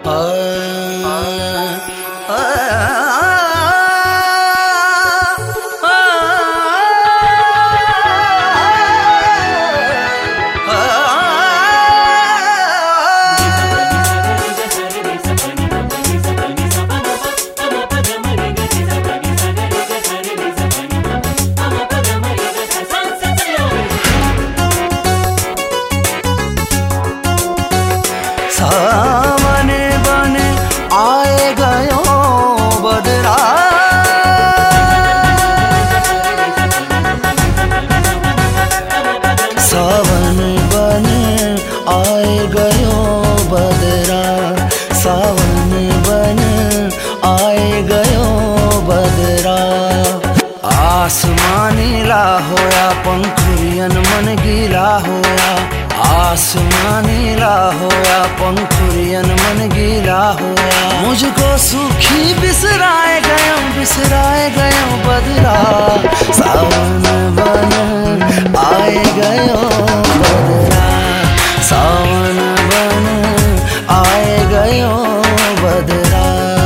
सावन बन आए गयो बदरा, सावन बन आए गयो बदरा, सावन बन आए गयो बदरा। आसमान नीला होया पंखुरियन मन गीला होया, आसमान नीला होया पंखुरियन मन गीला होया। मुझको सूखी बिसराए गयो बदरा, सावन बन आए गयो बदरा, सावन बन आए गयो बदरा।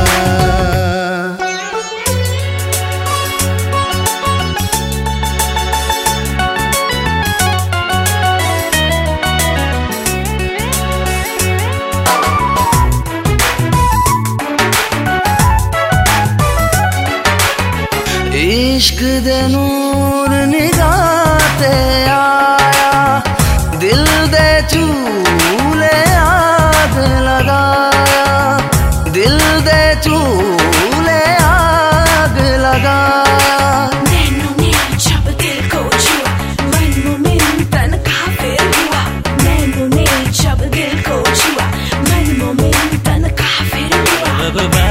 इश्क दे नूर निगाह ते आया, दिल दे चूल्हे आग लगाया, दिल दे चूल्हे आग लगाया। नैनों ने जब दिल को छुआ, मन मोमिन तन काफिर हुआ, नैनों ने जब दिल को छुआ, मन मोमिन तन काफिर हुआ।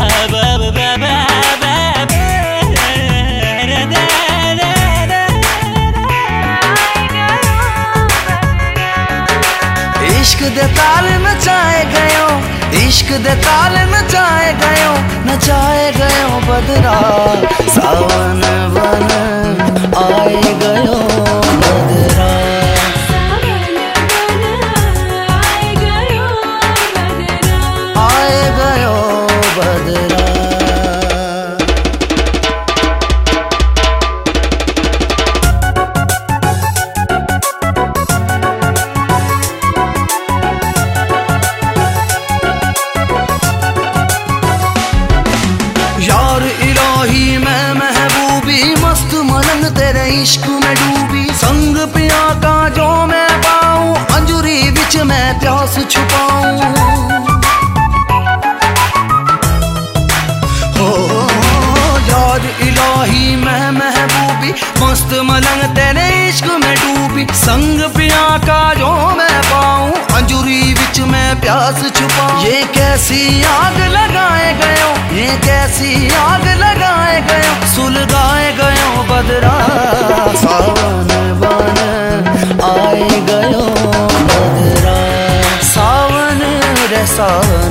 इश्क दे ताल नचाए गयो, इश्क दे ताल नचाए गयो बदरा, सावन बन आए गयो बदरा, सावन बन आए गयो बदरा, आए गयो बदरा। यार इलाही मैं महबूबी मस्त मलन तेरे इश्क में डूबी, संग पिया का जो मैं पाऊं अंजुरी विच मैं प्यास छुपाऊं। हो यार इलाही मैं महबूबी मस्त मलन तेरे इश्क में डूबी, संग पिया का जो मैं पाऊं अंजुरी विच मैं प्यास छुपाऊं। ये कैसी आग लगाए गयो, ये कैसी आग लगाए गयो, सुलगाए गयो बदरा, सावन बन आए गयो बदरा, सावन रे सावन।